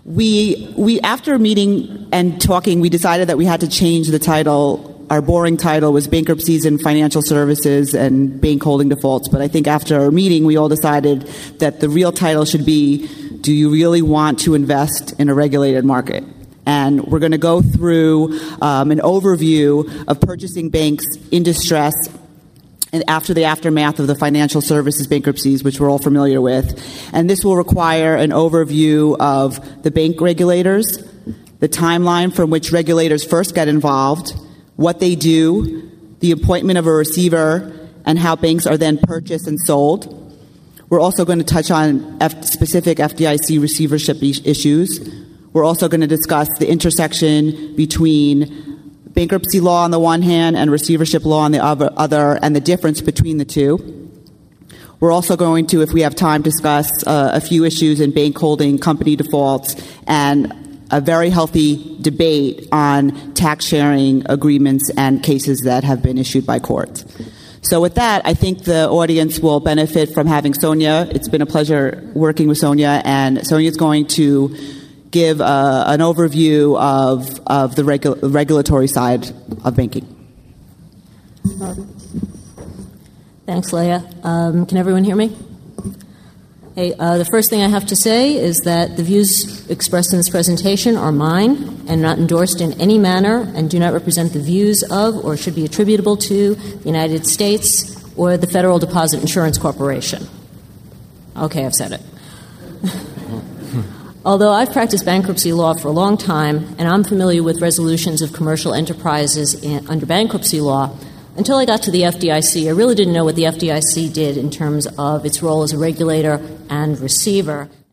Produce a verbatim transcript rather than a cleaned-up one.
We, we, after meeting and talking, we decided that we had to change the title. Our boring title was Bankruptcies and Financial Services and Bank Holding Defaults. But I think after our meeting, we all decided that the real title should be, do you really want to invest in a regulated market? And we're going to go through um, an overview of purchasing banks in distress and after the aftermath of the financial services bankruptcies, which we're all familiar with. And this will require an overview of the bank regulators, the timeline from which regulators first get involved, what they do, the appointment of a receiver, and how banks are then purchased and sold. We're also going to touch on F- specific F D I C receivership is- issues. We're also going to discuss the intersection between bankruptcy law on the one hand and receivership law on the other, and the difference between the two. We're also going to, if we have time, discuss uh, a few issues in bank holding company defaults and a very healthy debate on tax sharing agreements and cases that have been issued by courts. So with that, I think the audience will benefit from having Sonia. It's been a pleasure working with Sonia, and Sonia's going to give uh, an overview of, of the regu- regulatory side of banking. Thanks, Leah. Um, can everyone hear me? Hey, uh, the first thing I have to say is that the views expressed in this presentation are mine and not endorsed in any manner and do not represent the views of or should be attributable to the United States or the Federal Deposit Insurance Corporation. Okay, I've said it. Although I've practiced bankruptcy law for a long time and I'm familiar with resolutions of commercial enterprises in, under bankruptcy law, until I got to the F D I C, I really didn't know what the F D I C did in terms of its role as a regulator and receiver.